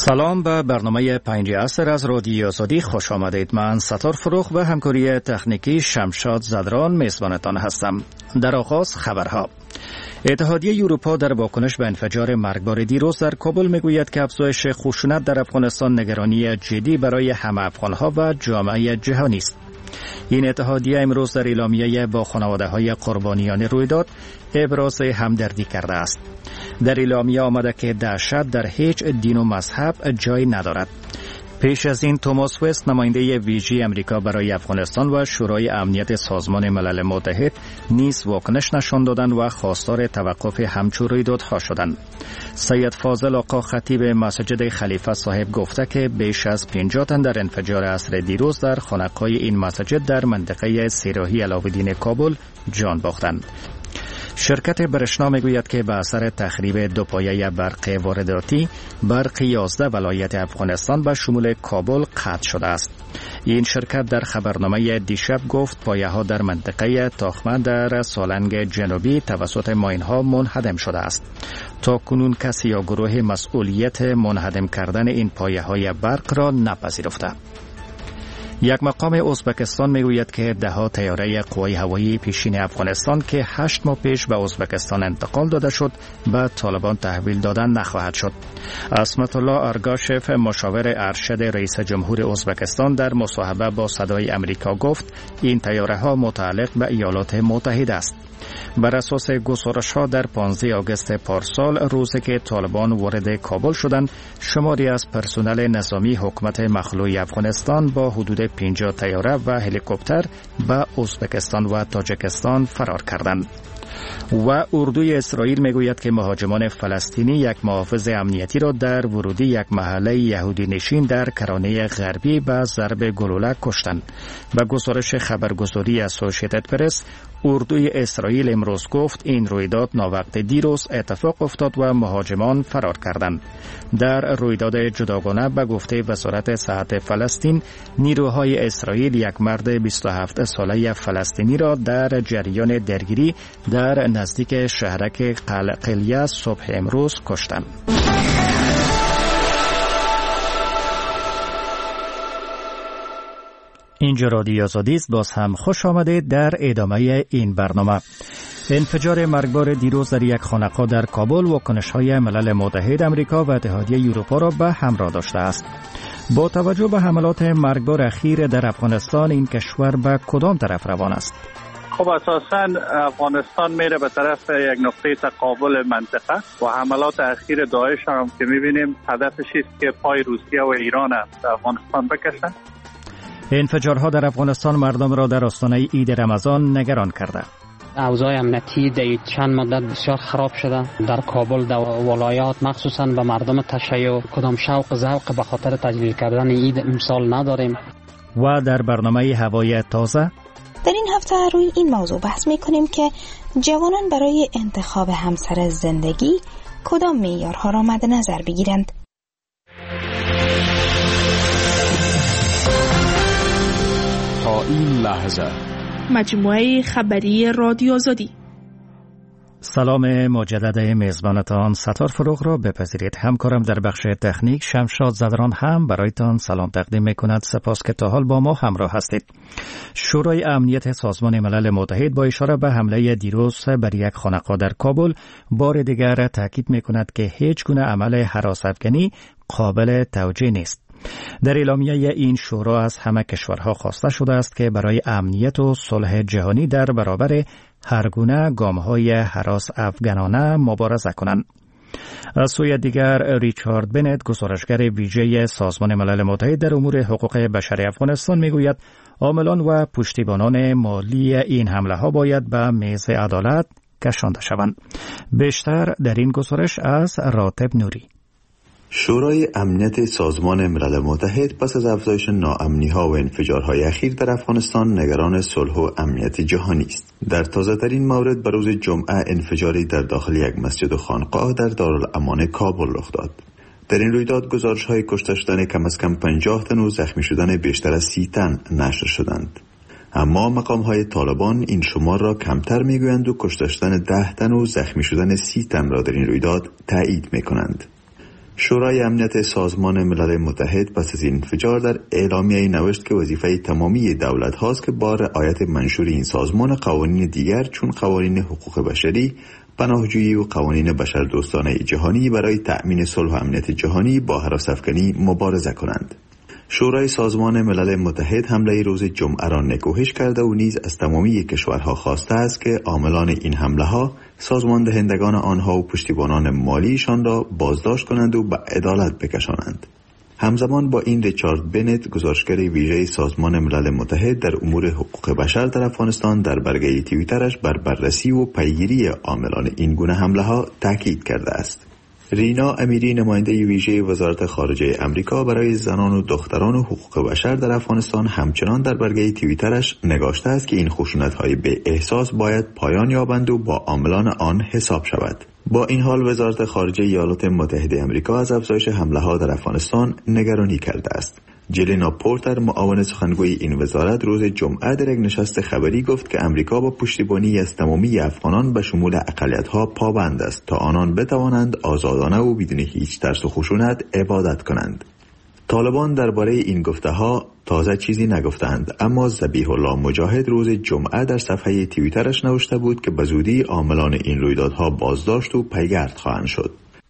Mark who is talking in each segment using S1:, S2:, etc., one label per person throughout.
S1: سلام به برنامه 5 عصر از رادیو آزادی خوش آمدید. من ستار فروخ و همکاری تکنیکی شمشاد زدران میزبانتان هستم. در آغاز خبرها. اتحادیه اروپا در واکنش به انفجار مرگبار دیروز در کابل میگوید که افزایش خشونت در افغانستان نگرانی جدی برای همه افغانها و جامعه جهانی است. این اتحادیه امروز در اعلامیه با خانواده‌های قربانیان رویداد ابراز همدردی کرده است. در اعلامیه آمده که دهشت در هیچ دین و مذهب جای ندارد. پیش از این توماس وست نماینده ویژه امریکا برای افغانستان و شورای امنیت سازمان ملل متحد نیز واکنش نشان دادند و خواستار توقف همچون رویدادها شدند. سید فاضل آقا خطیب مسجد خلیفه صاحب گفته که بیش از 50 تن در انفجار عصر دیروز در خانقاه این مسجد در منطقه سیراهی علاءالدین کابل جان باختند. شرکت برشنا میگوید که به اثر تخریب دو پایه برق وارداتی برق 11 ولایت افغانستان به شمول کابل قطع شده است. این شرکت در خبرنامه دیشب گفت پایه ها در منطقه تاخمه در سالنگ جنوبی توسط ماین ها منهدم شده است. تا کنون کسی یا گروه مسئولیت منهدم کردن این پایه های برق را نپذیرفته. یک مقام ازبکستان میگوید که 10 طیاره قوای هوایی پیشین افغانستان که 8 ماه پیش به ازبکستان انتقال داده شد به طالبان تحویل دادن نخواهد شد. عصمت الله ارگاشف مشاور ارشد رئیس جمهور ازبکستان در مصاحبه با صدای امریکا گفت این طیاره ها متعلق به ایالات متحده است. بر اساس گزارش‌ها در 15 آگوست پارسال روزی که طالبان وارد کابل شدند، شماری از پرسنل نظامی حکومت مخلوع افغانستان با حدود 50 طیاره و هلیکوپتر به ازبکستان و تاجیکستان فرار کردند. و اردوی اسرائیل میگوید که مهاجمان فلسطینی یک محافظ امنیتی را در ورودی یک محله یهودی نشین در کرانه غربی به ضرب گلوله کشتند. به گزارش خبرگزاری اسوسییتد پرس، اردوی اسرائیل امروز گفت این رویداد ناوقت دیروز اتفاق افتاد و مهاجمان فرار کردند. در رویداد جداگانه به گفته وزارت صحت فلسطین، نیروهای اسرائیل یک مرد 27 ساله فلسطینی را در جریان درگیری در نزدیک شهرک قلقلیه صبح امروز کشتند. اینجا رادیو آزادی است. باز هم خوش آمدید در ادامه این برنامه. انفجار مرگبار دیروز در یک خانقاه در کابل واکنش‌های ملل متحد امریکا و اتحادیه اروپا را به همراه داشته است. با توجه به حملات مرگبار اخیر در افغانستان، این کشور به کدام طرف روان است؟
S2: خب اساساً افغانستان میره به طرف یک نقطه تقابل منطقه و حملات اخیر داعش هم که میبینیم هدفش است که پای روسیه و ایران در افغانستان بکشن.
S1: انفجارها در افغانستان مردم را در آستانه عید رمضان نگران کرده.
S3: اوضاع امنیتی در چند مدت بسیار خراب شده. در کابل در ولایات مخصوصاً به مردم تشیع کدام شوق و ذوق به خاطر تجلیل کردن عید امسال نداریم.
S1: و در برنامه هوای تازه
S4: در این هفته روی این موضوع بحث می‌کنیم که جوانان برای انتخاب همسر زندگی کدام معیارها را مد نظر بگیرند.
S5: تا این لحظه
S6: مجموعه خبری رادیو آزادی.
S1: سلام مجدد میزبانتان ستار فروغ را بپذیرید. همکارم در بخش تکنیک شمشاد زدران هم برایتان سلام تقدیم میکند. سپاس که تا حال با ما همراه هستید. شورای امنیت سازمان ملل متحد با اشاره به حمله دیروز بر یک خانقاه در کابل بار دیگر تاکید میکند که هیچ گونه عمل هراس افکنی قابل توجیه نیست. در اعلامیه این شورا از همه کشورها خواسته شده است که برای امنیت و صلح جهانی در برابر هر گونه گام‌های هراس افغانانه مبارزه کنند. از سوی دیگر ریچارد بنت گزارشگر ویژه سازمان ملل متحد در امور حقوق بشر افغانستان میگوید عاملان و پشتیبانان مالی این حمله ها باید به میز عدالت کشانده شوند. بیشتر در این گزارش از راتب نوری.
S7: شورای امنیت سازمان ملل متحد پس از افزایش ناامنی‌ها و انفجارهای اخیر در افغانستان نگران صلح و امنیت جهانی است. در تازه‌ترین مورد به روز جمعه انفجاری در داخل یک مسجد و خانقاه در دارالامان کابل رخ داد. در این رویداد گزارش‌های کشته شدن کم از کم 50 تن و زخمی شدن بیشتر از 30 تن نشر شدند. اما مقام‌های طالبان این شمار را کمتر می‌گویند و کشته شدن 10 تن و زخمی شدن 30 تن را در این رویداد تایید می‌کنند. شورای امنیت سازمان ملل متحد پس از این انفجار در اعلامیه نوشت که وظیفه تمامی دولت هاست که با رعایت منشور این سازمان قوانین دیگر چون قوانین حقوق بشری، پناهجویی و قوانین بشردوستانه جهانی برای تأمین صلح و امنیت جهانی با هراس‌افکنی مبارزه کنند. شورای سازمان ملل متحد حمله روز جمعه را نکوهش کرده و نیز از تمامی کشورها خواسته است که عاملان این حمله ها، سازماندهندگان آنها و پشتیبانان مالیشان را بازداشت کنند و به عدالت بکشانند. همزمان با این ریچارد بنت، گزارشگر ویژه سازمان ملل متحد در امور حقوق بشر در افغانستان، در برگه توییترش بر بررسی و پیگیری عاملان این گونه حمله ها تاکید کرده است. رینا امیری، نماینده ویژه وزارت خارجه امریکا برای زنان و دختران و حقوق بشر در افغانستان، همچنان در برگه توییترش نگاشته است که این خشونت‌های به احساس باید پایان یابند و با عاملان آن حساب شود. با این حال وزارت خارجه ایالات متحده امریکا از افزایش حمله‌ها در افغانستان نگرانی کرده است. جلینا پورتر، معاون سخنگوی این وزارت، روز جمعه در یک نشست خبری گفت که امریکا با پشتیبانی از تمامی افغانان به شمول اقلیت‌ها پابند است تا آنان بتوانند آزادانه و بدون هیچ ترس و خشونت عبادت کنند. طالبان درباره این گفته‌ها تازه چیزی نگفتند، اما ذبیح الله مجاهد روز جمعه در صفحه توییترش نوشته بود که به زودی عاملان این رویدادها بازداشت و پیگرد خواهند شد.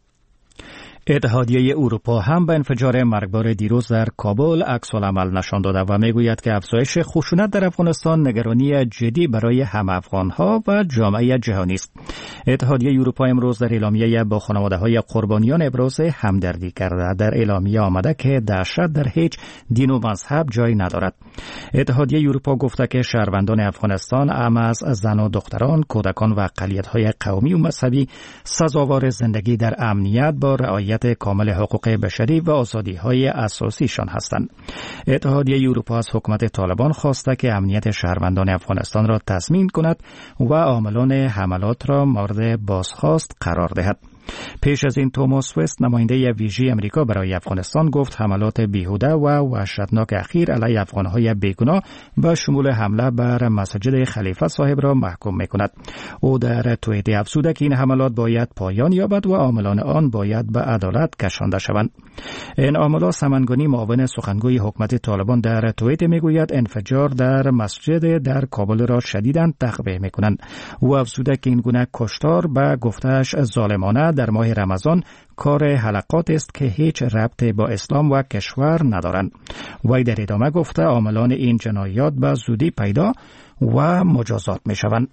S1: اتحادیه اروپا هم به انفجار مرگبار دیروز در کابل عکس‌العمل نشان داده و میگوید که افزایش خشونت در افغانستان نگرانی جدی برای هم افغانها و جامعه جهانی است. اتحادیه اروپا امروز در اعلامیه با خانواده‌های قربانیان ابراز همدردی کرده. در اعلامیه آمده که دهشت در هیچ دین و مذهب جای ندارد. اتحادیه اروپا گفته که شهروندان افغانستان، هم از زن و دختران، کودکان و اقلیت‌های قومی و مذهبی سزاوار زندگی در امنیت با رعایت کامل حقوق بشری و آزادی‌های اساسیشان هستند. اتحادیه اروپا از حکومت طالبان خواسته که امنیت شهروندان افغانستان را تضمین کند و عاملان حملات را مورد بازخواست قرار دهد. پیش از این توماس وست، نماینده ویژه امریکا برای افغانستان، گفت حملات بیهوده و وحشتناک اخیر علیه افغانهای بیگناه به شمول حمله بر مسجد خلیفه صاحب را محکوم می‌کند. او در توییت افزوده که این حملات باید پایان یابد و عاملان آن باید به عدالت کشانده شوند. این عاملان، سمنگانی، معاون سخنگوی حکومت طالبان، در توییت میگوید انفجار در مسجد در کابل را شدیداً تقبیح می‌کنند. او افزوده که این گونه کشتار به گفته‌اش ظالمانه در ماه رمضان کار حلقات است که هیچ ربطی با اسلام و کشور ندارند. وی در ادامه گفته عاملان این جنایات به زودی پیدا و مجازات می شوند.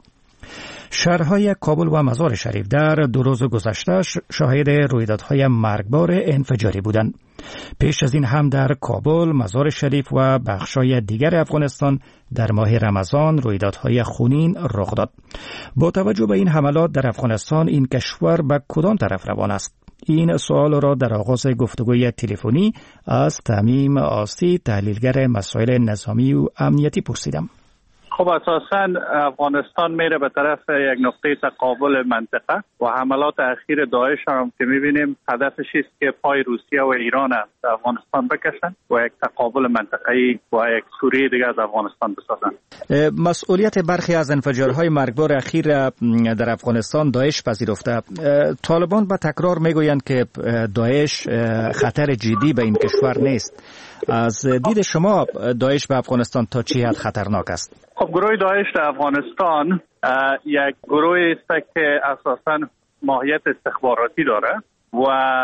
S1: شهرهای کابل و مزار شریف در 2 روز گذشته شاهد رویدادهای مرگبار انفجاری بودند. پیش از این هم در کابل، مزار شریف و بخشای دیگر افغانستان در ماه رمضان رویدادهای خونین رخ داد. با توجه به این حملات در افغانستان، این کشور به کدام طرف روان است؟ این سوال را در آغاز گفتگوی تلفنی از تمیم آسی، تحلیلگر مسائل نظامی و امنیتی، پرسیدم.
S2: خب اساساً افغانستان میره به طرف یک نقطه تقابل منطقه و حملات اخیر داعش هم که میبینیم هدفش است که پای روسیه و ایران در افغانستان بکشن و یک تقابل منطقه‌ای و یک سوریه دیگه از افغانستان بسازن.
S1: مسئولیت برخی از انفجارهای مرگبار اخیر در افغانستان داعش پذیرفته. طالبان به تکرار میگویند که داعش خطر جدی به این کشور نیست. از دید شما داعش به افغانستان تا چه حد خطرناک است؟
S2: خب گروه داعش در افغانستان یک گروهی است که اساساً ماهیت استخباراتی داره و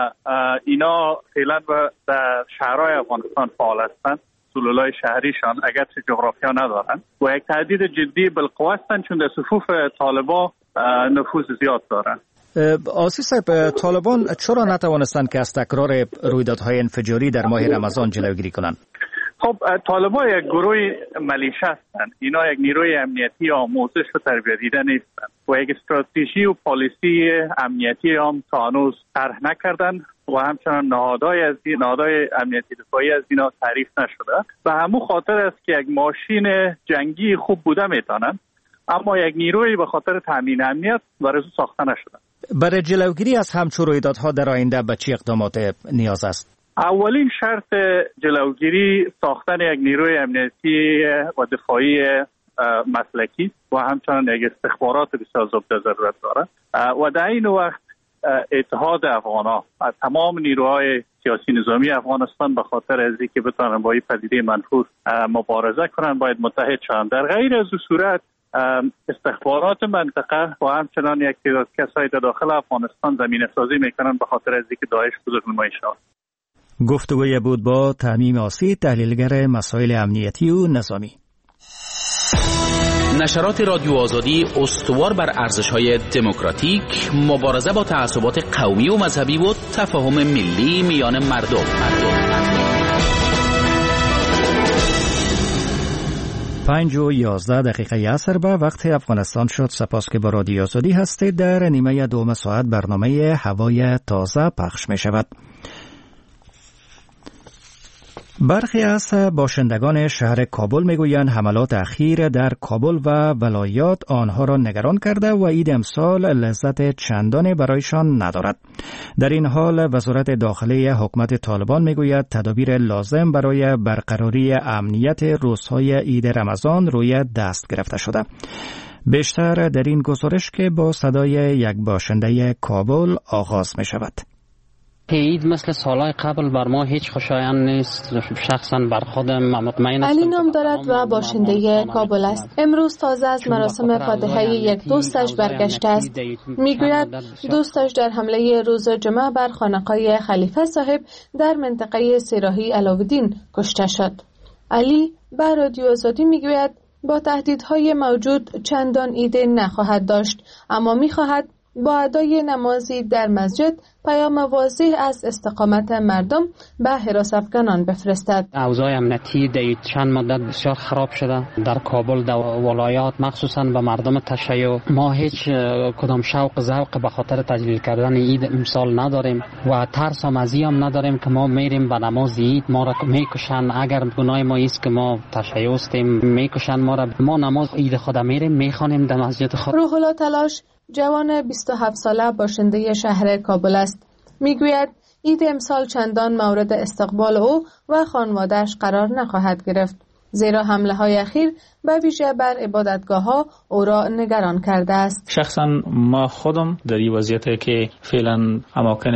S2: اینا فعلا در شهرهای افغانستان فعال هستند. سلولای شهریشان اگرچه جغرافیا ندارن و یک تهدید جدی بالقوه هستند چون در صفوف طالبان نفوذ زیاد دارن.
S1: آسی صاحب، طالبان چرا نتوانستند که از تکرار رویدادهای انفجاری در ماه رمضان جلوگیری کنند؟
S2: خب طالبان یک گروه ملیشه هستند. اینا یک نیروی امنیتی آموزش و تربیت دیده نیستند و یک استراتژی و پالیسی امنیتی هم تا هنوز طرح نکردند و همچنان نهادهای امنیتی دفاعی از اینا تعریف نشده. به همون خاطر است که یک ماشین جنگی خوب بوده میتونن، اما یک نیروی به خاطر تامین امنیت برای ساخته نشده.
S1: برای جلوگیری از همچون رویدادها در آینده به چه اقدامات نیاز است؟
S2: اولین شرط جلوگیری ساختن یک نیروی امنیتی و دفاعی مسلکی و همچنان یک استخبارات بسیار زبده ضرورت داره و در این وقت اتحاد افغان‌ها، تمام نیروهای سیاسی نظامی افغانستان به خاطر از اینکه بتوانند با این پدیده منفور مبارزه کنند باید متحد شوند. در غیر از این صورت استخبارات منطقه و همچنان یک کسایی در داخل افغانستان زمینه سازی میکنند به خاطر از اینکه داعش بزرگنمایی شود.
S1: گفتگوی بود با تمیم آسی، تحلیلگر مسائل امنیتی و نظامی.
S8: نشرات رادیو آزادی استوار بر ارزش‌های دموکراتیک، مبارزه با تعصبات قومی و مذهبی و تفاهم ملی میان مردم.
S1: 5:11 عصر به وقت افغانستان شد. سپاس که با رادیو آزادی هستید. در نیمه دوم ساعت برنامه هوای تازه پخش می شود. برخی از باشندگان شهر کابل میگویند حملات اخیر در کابل و ولایات آنها را نگران کرده و عید امسال لذت چندانی برایشان ندارد. در این حال وزارت داخلی حکومت طالبان میگوید تدابیر لازم برای برقراری امنیت روزهای عید رمضان روی دست گرفته شده. بیشتر در این گزارش که با صدای یک باشنده کابل آغاز می شود.
S3: عید مثل سالهای قبل بر ما هیچ خوشایند نیست. شخصا بر خودم مطمئن هستم.
S9: علی نام دارد و باشنده کابل است. امروز تازه از مراسم فاتحه یک دوستش برگشته است. میگوید دوستش در حمله روز جمعه بر خانقاه خلیفه صاحب در منطقه سیراهی علاودین کشته شد. علی بر رادیو آزادی میگوید با تهدیدهای موجود چندان ایده نخواهد داشت، اما میخواهد با ادای نمازی در مسجد پیام واضح از استقامت مردم به حراس افغانان بفرستد.
S3: اوضاع امنیتی در چند مدت بسیار خراب شده در کابل، در ولایات، مخصوصا به مردم تشیع. ما هیچ کدام شوق ذوق به خاطر تجلیل کردن عید امسال نداریم و ترس هم از این هم نداریم که ما میریم به نماز عید ما را میکشن. اگر گناه ما است که ما تشیع هستیم میکشن ما را. ما نماز عید خود میریم میخوانیم در مسجد خود.
S9: روح الله تلاش جوان 27 ساله باشنده شهر کابل است. میگوید عید امسال چندان مورد استقبال او و خانواده‌اش قرار نخواهد گرفت، زیرا حمله های اخیر به ویژه بر عبادتگاه ها او را نگران کرده است.
S10: شخصا ما خودم در این وضعیتی که فعلا اماکن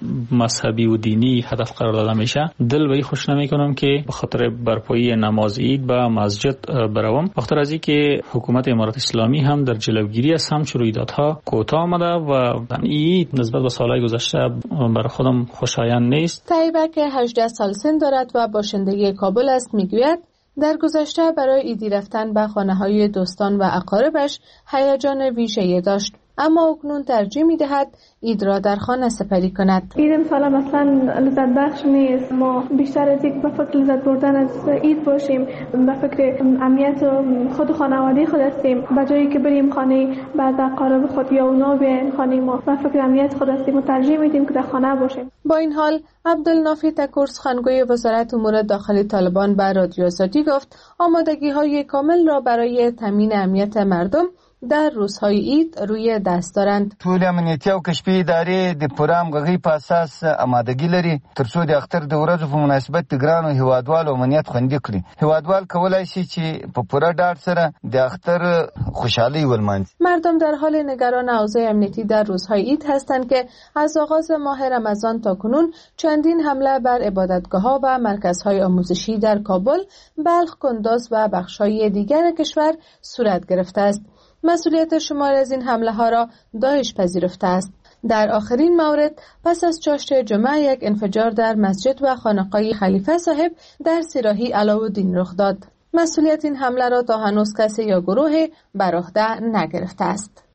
S10: مذهبی و دینی هدف قرار داده میشه دل به خوش نمی کنم که به خاطر برپایی نماز عید به مسجد بروم. بخاطر از اینکه حکومت امارات اسلامی هم در جلوگیری از همچون رویدادها کوتاه آمده و عید نسبت به سالهای گذشته برای خودم خوشایند نیست.
S9: طیبه که 18 سال سن دارد و باشنده کابل است میگوید در گذشته برای عیدی رفتن به خانه‌های دوستان و اقاربش هیجان ویژه‌ای داشت، اما اکنون ترجیح می‌دهد عید را در خانه سپری کند.
S11: عید امسال مثلا لذت بخش نیست. ما بیشتر از یک به فکر لذت بردن از عید باشیم، به فکر امنیت خود خانواده خود هستیم. به جایی که بریم خانه بعد اقارب خود یا اونا بیاین خانه ما، به فکر امنیت خود هستیم و ترجیح میدیم که در خانه باشیم.
S9: با این حال عبدالنافی تکور سخنگوی وزارت امور داخلی طالبان به رادیو آزادی گفت آمادگی‌های کامل را برای تامین امنیت مردم در روزهای عید روی دست دارند.
S12: ټول امنیتي او کشفي ادارې د پوره همغږۍ په اساس آمادګي لري ترڅو د اختر د ورځو په مناسبت د ګرانو هیوادوالو امنیت خوندي کړي. هیوادوال کولای شي چې په پوره ډاډ سره د اختر خوشحالي ولمانځي.
S9: مردم در حال نگران اوضاع امنیتی در روزهای عید هستند که از آغاز ماه رمضان تا کنون چندین حمله بر عبادتگاه‌ها و مرکزهای آموزشی در کابل، بلخ، کندوز و بخش‌های دیگر کشور صورت گرفته است. مسئولیت شمار از این حمله ها را داعش پذیرفته است. در آخرین مورد پس از چاشت جمعه یک انفجار در مسجد و خانقاه خلیفه صاحب در سیراهی علاودین رخ داد. مسئولیت این حمله را تا هنوز کسی یا گروه بر عهده نگرفته است.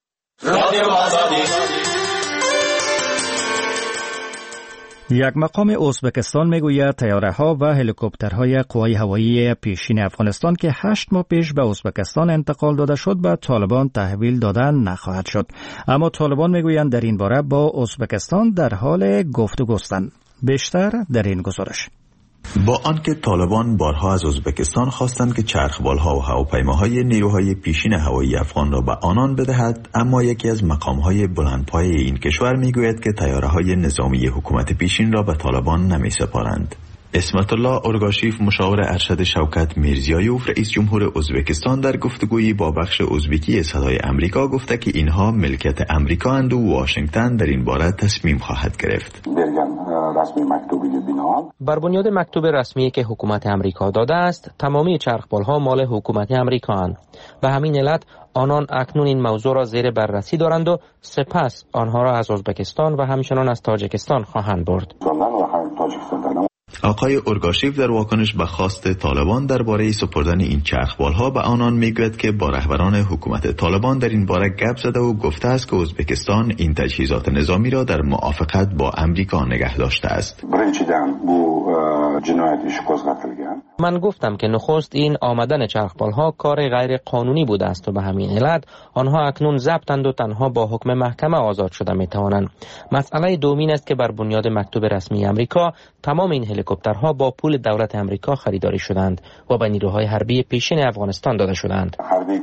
S1: یک مقام ازبکستان میگوید طیاره‌ها و هلیکوپترهای قوای هوایی پیشین افغانستان که 8 ماه پیش به ازبکستان انتقال داده شد به طالبان تحویل داده نخواهد شد. اما طالبان میگویند در این باره با ازبکستان در حال گفتگوستند. بیشتر در این گزارش.
S7: با آنکه طالبان بارها از ازبکستان خواستند که چرخبالها و هواپیماهای نیروهای پیشین هوایی افغان را به آنان بدهد، اما یکی از مقامهای بلندپایه این کشور میگوید که طیاره‌های نظامی حکومت پیشین را به طالبان نمی‌سپارند. اسمت الله اورگاشیف مشاور ارشد شوکت میرزیایوف رئیس جمهور ازبکستان در گفتگویی با بخش ازبکی صدای امریکا گفته که اینها ملکیت امریکا اند و واشنگتن در این باره تصمیم خواهد گرفت.
S13: بر بنیاد مکتوب رسمی که حکومت امریکا داده است، تمامی چرخبال‌ها مال حکومت امریکا اند. به همین علت آنان اکنون این موضوع را زیر بررسی دارند و سپس آنها را از ازبکستان و همچنان از تاجیکستان خواهند برد.
S7: آقای اورگاشیف در واکنش به خواست طالبان درباره سپردن این چرخبال‌ها به آنان میگوید که با رهبران حکومت طالبان در این باره گپ زده و گفته است که ازبکستان این تجهیزات نظامی را در موافقت با امریکا نگه داشته است.
S13: من گفتم که نخست این آمدن چرخبال‌ها کار غیر قانونی بوده است و به همین علت آنها اکنون ضبطند و تنها با حکم محکمه آزاد شده میتوانند. مسئله دومین است که بر بنیاد مکتوب رسمی امریکا تمام این هلیکوپترها با پول دولت امریکا خریداری شدند و به نیروهای حربی پیشین افغانستان داده شدند.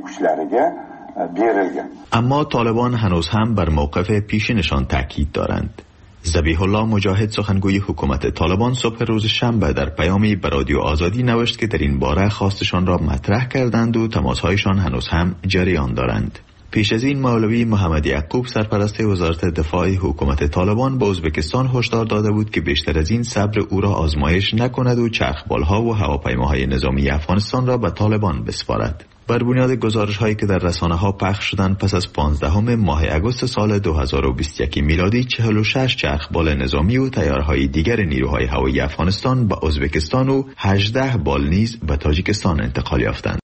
S7: اما طالبان هنوز هم بر موقف پیشینشان تاکید دارند. ذبیح الله مجاهد سخنگوی حکومت طالبان صبح روز شنبه در پیامی به رادیو آزادی نوشت که در این باره خواستشان را مطرح کردند و تماسهایشان هنوز هم جریان دارند. پیش از این مولوی محمد یعقوب سرپرست وزارت دفاع حکومت طالبان به ازبکستان هشدار داده بود که بیشتر از این صبر او را آزمایش نکند و چرخبال‌ها و هواپیماهای نظامی افغانستان را به طالبان بسپارد. بر بنیاد گزارش‌هایی که در رسانه‌ها پخش شدند پس از 15 ماه اگست سال 2021 میلادی 46 چرخبال نظامی و تیارهای دیگر نیروهای هوایی افغانستان به ازبکستان و 18 بال نیز به تاجیکستان انتقال یافتند.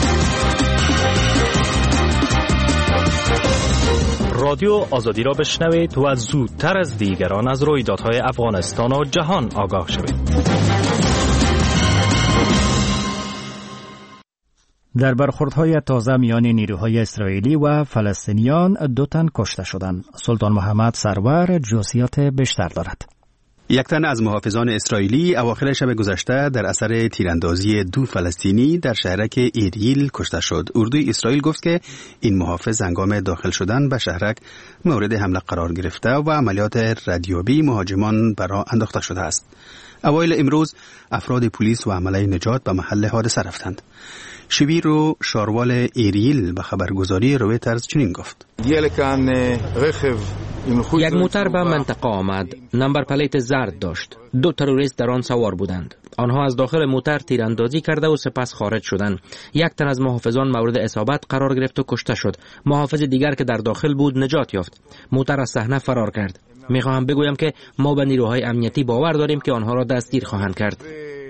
S1: رادیو آزادی را بشنوید و زودتر از دیگران از رویدادهای افغانستان و جهان آگاه شوید. در برخوردهای تازه میان نیروهای اسرائیلی و فلسطینیان 2 تن کشته شدند. سلطان محمد سرور جزئیات بیشتر دارد.
S14: یک تن از محافظان اسرائیلی اواخر شب گذشته در اثر تیراندازی 2 فلسطینی در شهرک ایریل کشته شد. اردوی اسرائیل گفت که این محافظ هنگام داخل شدن به شهرک مورد حمله قرار گرفته و عملیات ردیابی مهاجمان برا انداخته شده است. اوایل امروز افراد پلیس و عمله نجات به محل حادثه رفتند. شبیرو شاروال ایریل به خبرگزاری رویترز چنین گفت:
S13: یک موتر به منطقه آمد. نمبر پلیت زرد داشت. 2 تروریست در آن سوار بودند. آنها از داخل موتر تیراندازی کرده و سپس خارج شدند. 1 تن از محافظان مورد اصابت قرار گرفت و کشته شد. محافظ دیگر که در داخل بود نجات یافت. موتر از صحنه فرار کرد. میخواهم بگویم که ما به نیروهای امنیتی باور داریم که آنها را دستگیر خواهند کرد.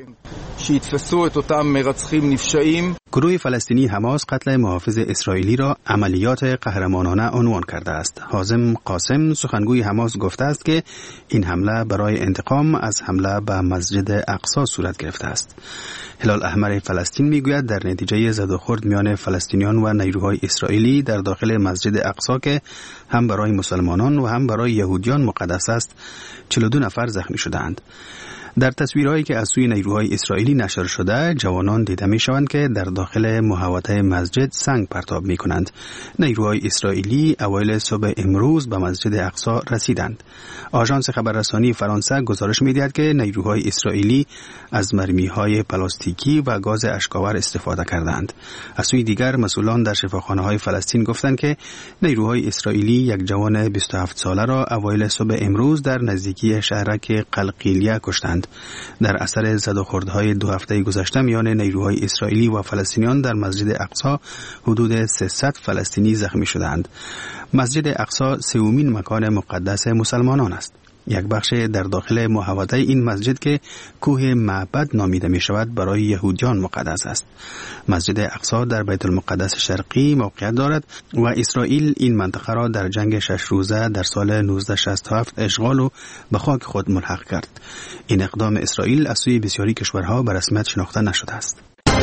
S14: گروه فلسطینی حماس قتل محافظ اسرائیلی را عملیات قهرمانانه عنوان کرده است. حازم قاسم سخنگوی حماس گفته است که این حمله برای انتقام از حمله به مسجد اقصی صورت گرفته است. هلال احمر فلسطین میگوید در نتیجه زد و خورد میان فلسطینیان و نیروهای اسرائیلی در داخل مسجد اقصی که هم برای مسلمانان و هم برای یهودیان مقدس است 42 نفر زخمی شدند. در تصویرهایی که از سوی نیروهای اسرائیلی نشر شده جوانان دیده می شوند که در داخل محوطه مسجد سنگ پرتاب می کنند. نیروهای اسرائیلی اوایل صبح امروز به مسجد اقصی رسیدند. آژانس خبررسانی فرانسه گزارش می دهد که نیروهای اسرائیلی از مرمیهای پلاستیکی و گاز اشک‌آور استفاده کردند. از سوی دیگر مسئولان در شفاخانه‌های فلسطین گفتند که نیروهای اسرائیلی یک جوان 27 ساله را اوایل صبح امروز در نزدیکی شهرک قلقیلیه کشتند. در اثر زد و خوردهای 2 هفته گذشته میان نیروهای اسرائیلی و فلسطینیان در مسجد اقصی حدود 300 فلسطینی زخمی شدند. مسجد اقصی 3مین مکان مقدس مسلمانان است. یک بخش در داخل محوطه این مسجد که کوه معبد نامیده می شود برای یهودیان مقدس است. مسجد اقصی در بیت المقدس شرقی موقعیت دارد و اسرائیل این منطقه را در جنگ 6 روزه در سال 1967 اشغال و به خاک خود ملحق کرد. این اقدام اسرائیل از سوی بسیاری کشورها به رسمیت شناخته نشده است.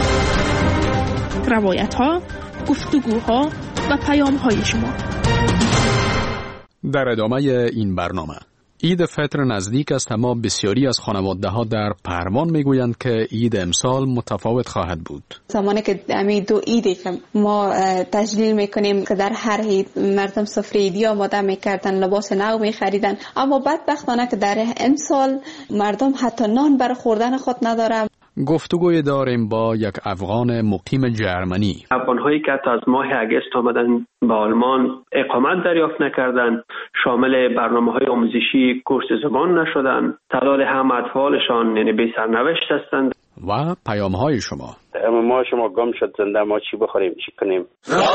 S6: روایت‌ها، گفتگوها و پیام‌های شما
S5: در ادامه این برنامه عید فطر نزدیک است، اما بسیاری از خانواده‌ها در پروان میگویند که عید امسال متفاوت خواهد بود.
S15: زمانی که امی دو عیدی که ما تجلیل میکنیم که در هر عید مردم سفره عیدی آماده میکردن، لباس نو میخریدن، اما بدبختانه که در امسال مردم حتی نان برای خوردن خود ندارن.
S5: گفتگوی داریم با یک افغان مقیم جرمنی.
S16: افغان‌هایی که تا از ماه اگست آمدن به آلمان اقامت دریافت نکردند، شامل برنامه‌های آموزشی کورس زبان نشدند، تلال هم اطفالشان یعنی بی سرنوشت هستند.
S5: و پیام‌های شما.
S17: ما شما گم شد زنده، ما چی بخوریم چی کنیم؟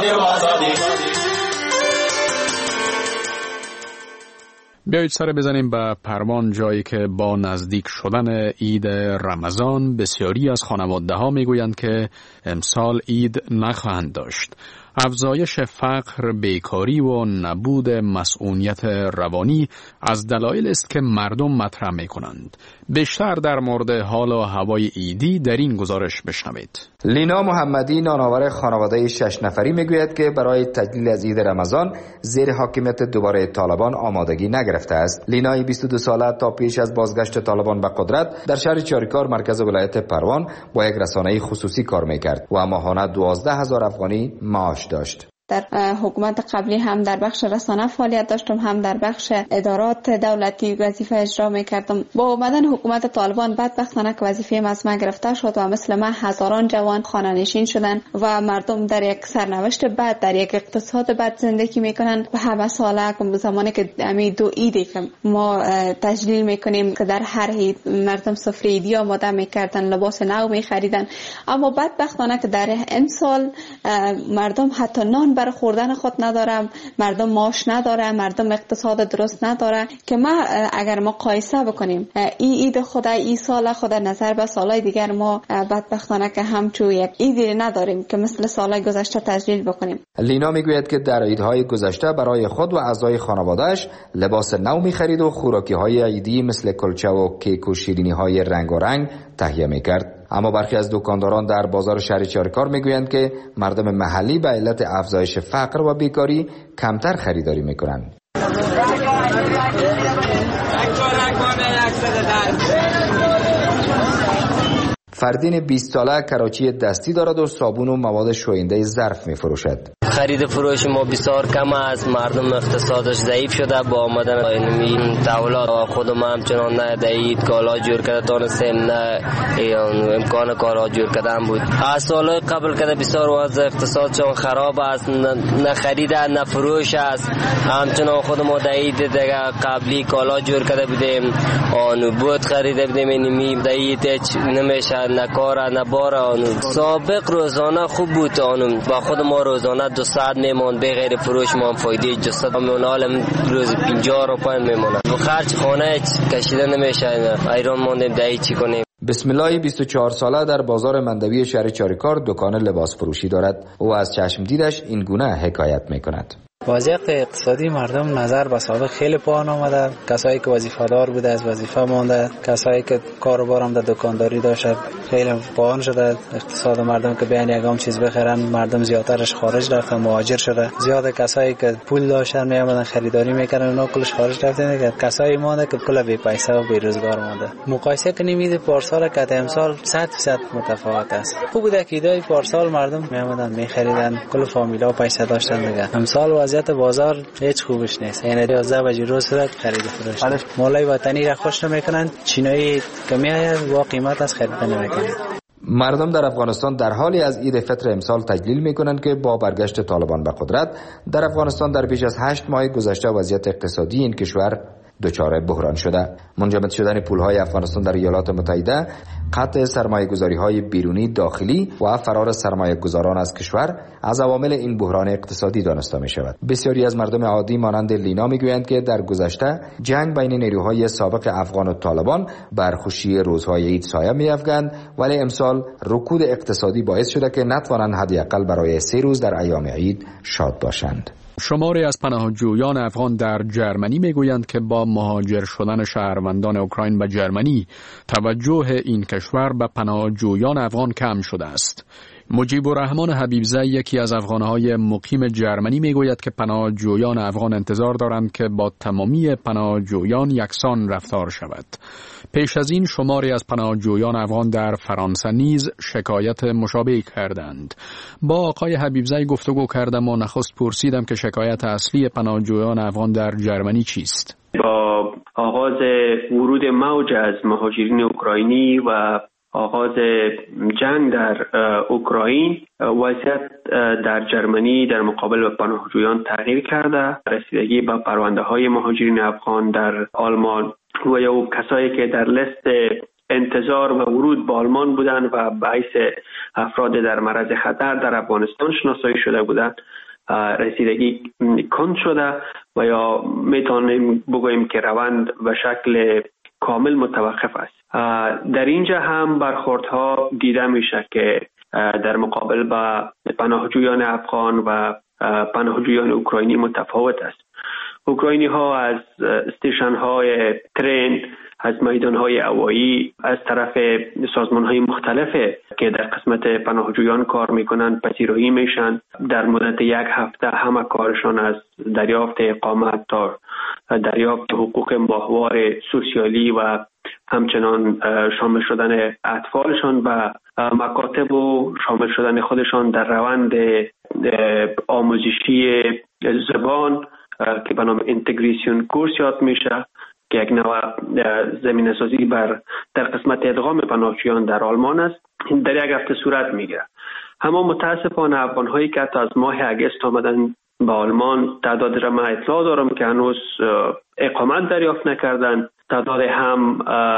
S5: بیایید سر بزنیم به پروان، جایی که با نزدیک شدن عید رمضان بسیاری از خانواده‌ها میگویند که امسال عید نخواهند داشت. افزایش فقر، بیکاری و نبود مسئولیت روانی از دلایل است که مردم مطرح می‌کنند. بیشتر در مورد حال و هوای عیدی در این گزارش بشنوید.
S18: لینا محمدی، نانآور خانواده 6 نفری میگوید که برای تجلیل از عید رمضان زیر حاکمیت دوباره طالبان آمادگی نگرفته است. لینای 22 ساله تا پیش از بازگشت طالبان به قدرت در شهر چاریکار مرکز ولایت پروان با یک رسانه خصوصی کار میکرد و ماهانه 12,000 افغانی معاش داشت.
S15: در حکومت قبلی هم در بخش رسانه فعالیت داشتم، هم در بخش ادارات دولتی وظیفه اجرا میکردم. با اومدن حکومت طالبان بدبختانه که وظیفه از من گرفته شد و مثل من هزاران جوان خانه نشین شدن و مردم در یک سرنوشت بد، در یک اقتصاد بد زندگی میکنن. و همه ساله زمانی که امی دو عیدی که ما تجلیل میکنیم که در هر عید مردم سفره عیدی آماده میکردن، لباس نو میخریدن، اما بدبختانه که در امسال مردم حتی نان برای خوردن خود ندارم، مردم معاش نداره، مردم اقتصاد درست نداره. که ما اگر ما مقایسه بکنیم این عید خود این سال خود نظر به سالهای دیگر، ما بدبختانه که همچون یک عیدی نداریم که مثل سالهای گذشته تجلیل بکنیم.
S18: لینا میگوید که در عیدهای گذشته برای خود و اعضای خانواده‌اش لباس نو می‌خرید و خوراکی‌های عیدی مثل کلچه و کیک و شیرینی‌های رنگارنگ تهیه می‌کرد. اما برخی از دکانداران در بازار شهر چاریکار میگویند که مردم محلی به علت افزایش فقر و بیکاری کمتر خریداری میکنند. فردین 20 ساله کراچی دستی دارد و صابون و مواد شوینده ظرف میفروشد.
S19: خرید فروش ما بسیار کم است، مردم اقتصادش ضعیف شده. با آمدن این دولت خودم همچنان نه دهید کالا جور کرده تانستیم، نه امکان کارا جور کردن بود. از سالهای قبل که بسیار وضع اقتصادشان خراب است، نه خرید نه فروش است. همچنان خود ما دهید دیگه قبلی کالا جور کرده بودیم، آن بود خریده بودیم، اینمی دهید هیچ نمیشه، نه کار نه بار. آن سابق روزانه خوب بود، آن با خود ما روزانه 200 میموند به غیر فروش ما فایده جسد میمونالم روز 50 روپیه میمونه. و خرج خانه کشیده نمیشه، ایران موندیم دایی چی کنیم.
S18: بسم الله 24 ساله در بازار مندوی شهر چاریکار دکان لباس فروشی دارد. او از چشم دیدش این گونه حکایت میکند.
S20: وضعیت اقتصادی مردم نظر به سابق خیلی پایین آمده. کسایی که وظیفه‌دار بوده از وظیفه مانده، کسایی که کاروبار هم در دکانداری داشت خیلی پایین شده. اقتصاد مردم که بیان یگام چیز بخرن، مردم زیادترش خارج رفتن، مهاجر شده. زیاد کسایی که پول داشتن میامدن خریداری میکردن، اونا کلش خارج رفتن دیگه. کسایی مانده که کلا بی پیسه و بی روزگار مانده. مقایسه کنیم عید پارسال که امسال 100% متفاوت است. خوب بوده که عید پارسال مردم میامدن میخریدن، کل فامیلا پیسه داشتن دیگه. امسال وضعیت بازار هیچ خوبش نیست. یعنی 11 بجه روز شده خرید فروش. مالای وطنی را خوش نمیکنن، چینایی که میآید با قیمت از خرید نمیکنن.
S18: مردم در افغانستان در حالی از عید فطر امسال تجلیل میکنند که با برگشت طالبان به قدرت در افغانستان در بیش از 8 ماه گذشته وضعیت اقتصادی این کشور دچار بحران شده. منجمد شدن پولهای افغانستان در ایالات متحده، قطع سرمایه‌گذاری‌های بیرونی داخلی و فرار سرمایه‌گذاران از کشور از عوامل این بحران اقتصادی دانسته می‌شود. بسیاری از مردم عادی مانند لینا می‌گویند که در گذشته جنگ بین نیروهای سابق افغان و طالبان بر خوشی روزهای عید سایه می‌افکند، ولی امسال رکود اقتصادی باعث شده که نتوانند حداقل برای 3 روز در ایام عید شاد باشند.
S5: شماری از پناهجویان افغان در جرمنی میگویند که با مهاجر شدن شهروندان اوکراین به جرمنی توجه این کشور به پناهجویان افغان کم شده است. مجیب الرحمن حبیبزی یکی از افغانهای مقیم جرمنی میگوید که پناهجویان افغان انتظار دارند که با تمامی پناهجویان یکسان رفتار شود. پیش از این شماری از پناهجویان افغان در فرانسه نیز شکایت مشابهی کردند. با آقای حبیبزی گفتگو کردم و نخست پرسیدم که شکایت اصلی پناهجویان افغان در جرمنی چیست؟
S16: با آغاز ورود موج از مهاجرین اوکراینی و آغاز جنگ در اوکراین وضعیت در جرمنی در مقابل به پناهجویان تغییر کرده. رسیدگی به پرونده های مهاجرین افغان در آلمان و یا کسایی که در لیست انتظار و ورود به آلمان بودند و باعث افراد در معرض خطر در افغانستان شناسایی شده بودند رسیدگی کند شده و یا میتونیم بگوییم که روند به شکل کامل متوقف است. در اینجا هم برخوردها دیده میشه که در مقابل با پناهجویان افغان و پناهجویان اوکراینی متفاوت است. اوکراینی ها از استیشن های ترین، از میدان های هوایی، از طرف سازمان های مختلف که در قسمت پناهجویان کار میکنند پذیرایی میشن. در مدت یک هفته همه کارشان از دریافت اقامت تا دریافت حقوق ماهوار سوسیالی و همچنان شامل شدن اطفالشان و مکاتب و شامل شدن خودشان در روند آموزشی زبان که به نام اینتگریشن کورس یاد میشه که یک نوع زمینه سازی در قسمت ادغام پناهجویان در آلمان است. در یک هفته صورت میگیره. اما متاسفانه افغان‌هایی که حتی از ماه اگست آمدن به آلمان تعداد را من اطلاع دارم که هنوز اقامت دریافت نکردن. تعداد هم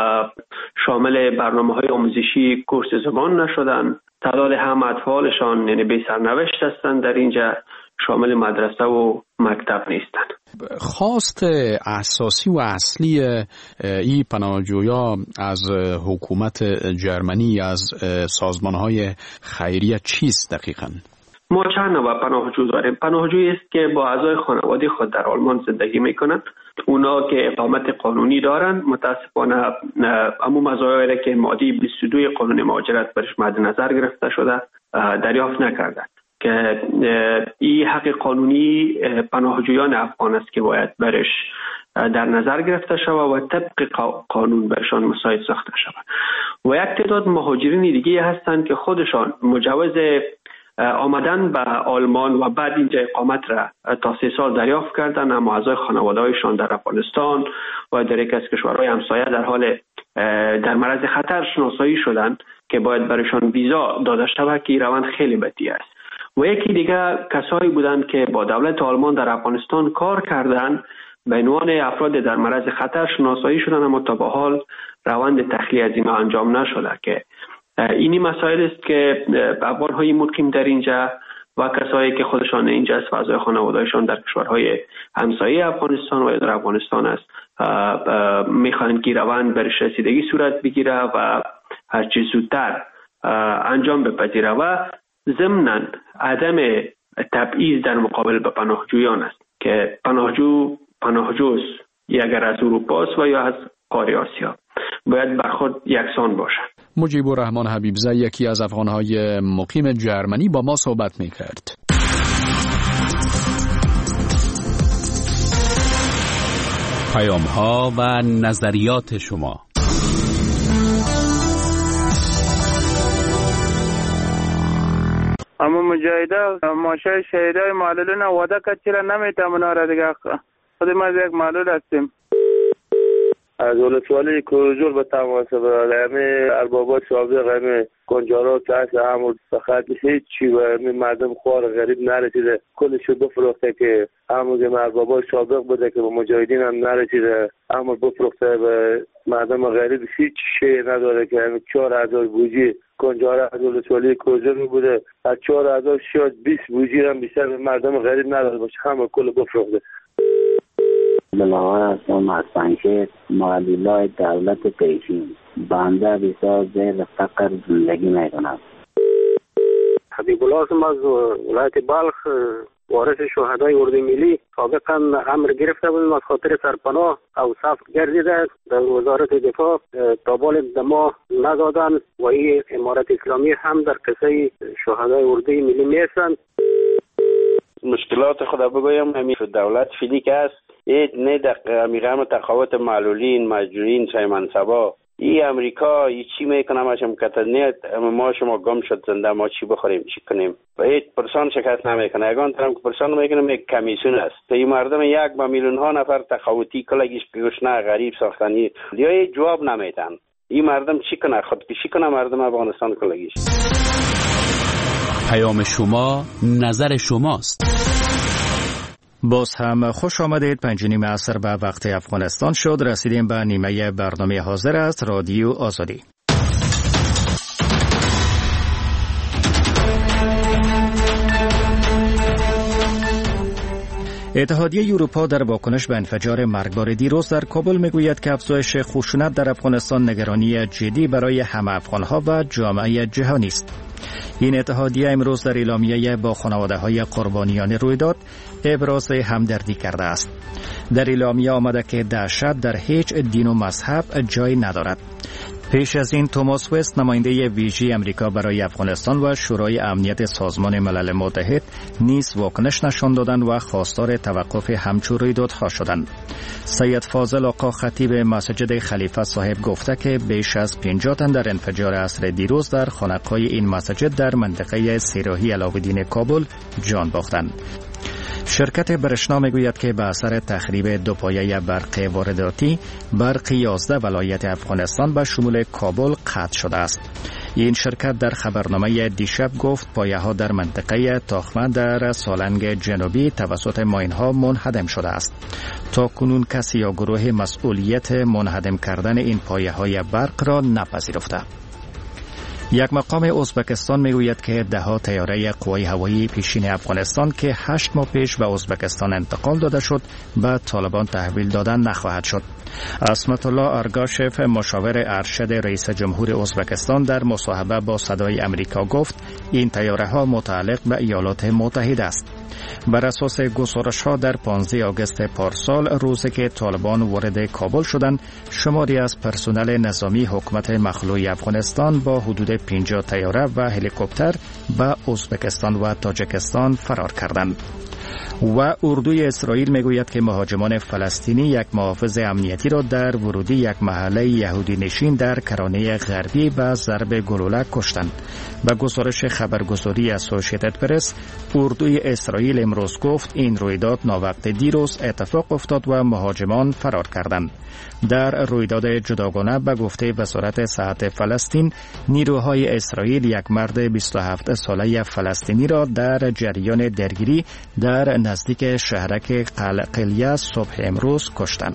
S16: شامل برنامه‌های آموزشی کورس زبان نشدن. تعداد هم اطفالشان یعنی بی سرنوشت هستند در اینجا، شامل مدرسه و مکتب نیستند.
S5: خواست اساسی و اصلی این پناهجویا از حکومت جرمنی، از سازمان‌های خیریه چیست دقیقاً؟
S16: ما چند نوع پناهجو داریم. پناهجویی است که با اعضای خانواده خود در آلمان زندگی میکنند. اونا که اقامت قانونی دارند متاسفانه همون مزایایی که ماده 22 قانون مهاجرت برش مد نظر گرفته شده دریافت نکردند که این حق قانونی پناهجویان افغان است که باید برش در نظر گرفته شود و طبق قانون برشان مساعد ساخته شود. و یک تعداد مهاجرین دیگه هستند که خودشان مجوز آمدن به آلمان و بعد اینجا اقامت را تا 3 سال دریافت کردن، اما اعضای خانواده‌هایشان در افغانستان و در یک از کشورهای همسایه در حال در معرض خطر شناسایی شدند که باید برایشان ویزا داده شود که این روند خیلی بدی است. و یکی دیگه کسایی بودند که با دولت آلمان در افغانستان کار کردند، به عنوان افراد در معرض خطر شناسایی شدند، اما تا به حال روند تخلیه از اینها انجام نشده که اینی مسائل است که افغان‌های مقیم در اینجا و کسایی که خودشان اینجا است و اعضای خانواده‌شان در کشورهای همسایه افغانستان و در افغانستان است میخواهند که روند برش رسیدگی صورت بگیره و هر چیز زودتر انجام بپذیره و ضمناً عدم تبعیض در مقابل به پناهجویان است که پناهجوست اگر از اروپا است و یا از قاره آسیا باید برخورد یکسان باشد.
S5: مجیب الرحمن حبیبزی یکی از افغانهای مقیم جرمنی با ما صحبت میکرد.
S8: پیام‌ها و نظریات شما.
S21: اما مجاهده ماشای شهیدای معلولین وعده کرد چرا نمیتونه را دیگه خودی ما یک معلول هستیم.
S22: از ولسوالی کوزور به تماس برای همه اربابات سابق همه کنجارا کسی همون فقط هیچ چی و همه مردم خوار غریب نرسیده کلشو بفروخته که همون اربابات سابق بوده که به مجاهدین هم نرسیده همون بفروخته به مردم غریب هیچ شی نداره که همه 4000 بوجی کنجارا از ولسوالی کوزور بوده از 4000 شاید 20 بوجی هم بیشتر به مردم غریب نداره باشه همون کل بفروخته.
S23: بلاغای هستم از پنکه معلولای دولت پیشین بنده بسیار زیر فقر زندگی میکنم.
S22: حبیب الله هستم از ولایت بلخ وارث شهدای اردوی ملی سابقا امر گرفته بودیم از خاطر سرپناه او صف گردیده در وزارت دفاع تا بال دما ندادن و این امارت اسلامی هم در قصه شهدای اردوی ملی میستند.
S17: مشکلات خدا بگویم همین دولت فیلی که است نه در میگم تقاوت معلولین مجبورین سای منصبا ای امریکا ای چی میکنم اشم کتنیت ما شما گم شد زنده ما چی بخوریم چی کنیم و هیچ پرسان شکست نمیکنه اگان ترم که پرسان میکنم یک کمیسیون است تا این مردم یک با میلیون ها نفر تقاوتی کلگیش گشنه غریب ساختنی یا جواب نمیدن این مردم چی کنه خودکشی کنه مردم افغانستان کلگیش.
S8: پیام شما نظر شماست.
S1: باز هم خوش آمدید. 5:30 عصر به وقت افغانستان شد. رسیدیم به نیمه برنامه حاضر است رادیو آزادی. اتحادیه اروپا در واکنش به انفجار مرگبار دیروز در کابل میگوید که افزایش خشونت در افغانستان نگرانی جدی برای همه افغانها و جامعه جهانی است. این اتحادیه امروز در اعلامیه با خانواده‌های قربانیان رویداد ابراز همدردی کرده است. در اعلامیه آمده که دهشت در هیچ دین و مذهب جای ندارد. پیش از این توماس وست نماینده ویژه امریکا برای افغانستان و شورای امنیت سازمان ملل متحد نیز واکنش نشان دادند و خواستار توقف همچون رویدادها شدند. سید فاضل آقا خطیب مسجد خلیفه صاحب گفته که بیش از 50 تن در انفجار عصر دیروز در خانقاه این مسجد در منطقه سیراهی علاءالدین کابل جان باختند. شرکت برشنا میگوید که به اثر تخریب دو پایه برق وارداتی برق 11 ولایت افغانستان به شمول کابل قطع شده است. این شرکت در خبرنامه دیشب گفت پایه ها در منطقه تاخمه در سالنگ جنوبی توسط ماین ها منهدم شده است. تا کنون کسی یا گروه مسئولیت منهدم کردن این پایه های برق را نپذیرفته. یک مقام ازبکستان میگوید که 10 طیاره قوای هوایی پیشین افغانستان که 8 ماه پیش به ازبکستان انتقال داده شد به طالبان تحویل دادن نخواهد شد. عصمت الله ارگاشف مشاور ارشد رئیس جمهور ازبکستان در مصاحبه با صدای امریکا گفت این طیاره ها متعلق به ایالات متحده است. بر اساس گزارش ها در 15 آگوست پارسال روزی که طالبان وارد کابل شدند شماری از پرسنل نظامی حکومت مخلوع افغانستان با حدود 50 طیاره و هلیکوپتر به ازبکستان و تاجیکستان فرار کردند. و اردوی اسرائیل میگوید که مهاجمان فلسطینی یک محافظ امنیتی را در ورودی یک محله یهودی نشین در کرانه غربی به ضرب گلوله کشتند. به گزارش خبرگزاری اسوسییتد پرس اردوی اسرائیل امروز گفت این رویداد ناوقت دیروز اتفاق افتاد و مهاجمان فرار کردند. در رویداد جداگانه به گفته وزارت صحت فلسطین نیروهای اسرائیل یک مرد 27 ساله فلسطینی را در جریان درگیری در نزدیک شهرک قلقلیه صبح امروز کشتند.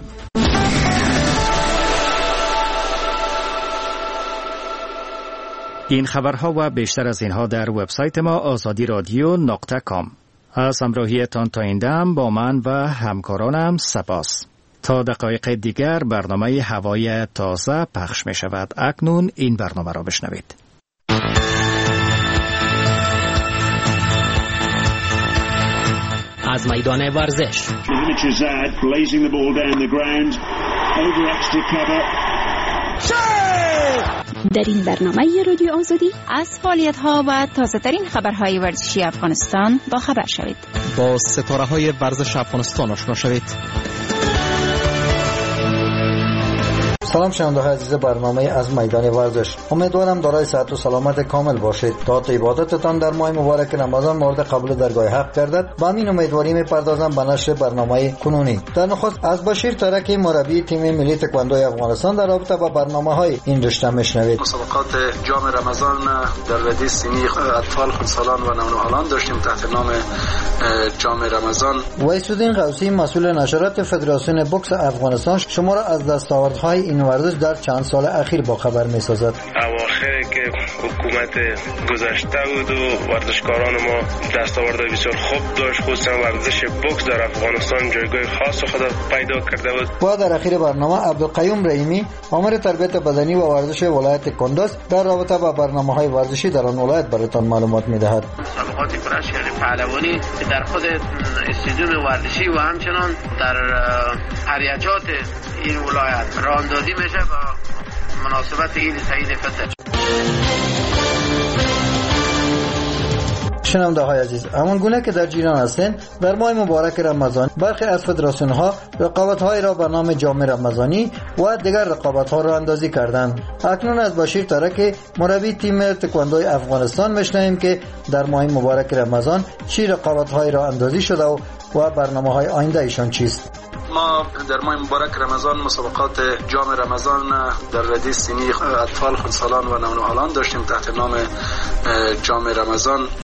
S1: این خبرها و بیشتر از اینها در وبسایت ما azadi.radio.com. از همراهیتان تا این دم با من و همکارانم سپاس. تا دقایق دیگر برنامه هوای تازه پخش می شود. اکنون این برنامه را بشنوید.
S13: از میدان ورزش
S2: در این برنامه رادیو آزادی از فعالیت‌ها و تازه‌ترین خبرهای ورزشی افغانستان با خبر شوید.
S13: با ستاره‌های ورزش افغانستان آشنا شوید.
S3: سلام شنونده‌های عزیز برنامه از میدان ورزش. امیدوارم دارای صحت و سلامت کامل باشید. تا عبادتتان در ماه مبارک رمضان مورد قبول درگاه حق گردد. با همین امیدواری می‌پردازم به نشر برنامه کنونی. در نخست از بشیر ترکی مربی تیم ملی تکواندوی افغانستان در رابطه با برنامه‌های این رشته میشنوید.
S4: مسابقات جام رمضان در رده سنی اطفال خردسالان و نوجوانان داشتیم تحت نام جام رمضان.
S3: ویسودین قوسی مسئول نشرات فدراسیون بوکس افغانستان شما را از دستاوردهای این ورزش در چند سال اخیر با خبر می‌سازد.
S10: اواخر که حکومت گذشته بود و ورزشکاران ما دستاورد بسیار خوب داشت، خصوصا ورزش بوکس در افغانستان جایگاه خاص خود پیدا کرده بود.
S3: و در اخیر برنامه عبدالقیوم رحیمی آمر تربیت بدنی و ورزش ولایت کندز در رابطه با برنامه‌های ورزشی در آن ولایت براتان معلومات می‌دهد.
S11: مسابقات کرش یعنی پهلوانی در خود استادیوم ورزشی و همچنان در حریجات این ولایت راه اندازی میشه با مناسبت عید سعید فطر.
S3: شنونده های عزیز، همان گونه که در جریان هستند، در ماه مبارک رمضان برخی از فدراسیون ها رقابت های را به نام جام رمضانی و دیگر رقابت ها را اندازی کردند. اکنون از بشیر ترکی مربی تیم تکواندوی افغانستان میشنویم که در ماه مبارک رمضان چی رقابت های را اندازی شده و برنامه های آینده ایشان چیست.
S4: ما در ماه مبارک رمضان مسابقات جام رمضان در رده سنی اطفال، خردسالان و نونوالان داشتیم تحت نام جام رمضان.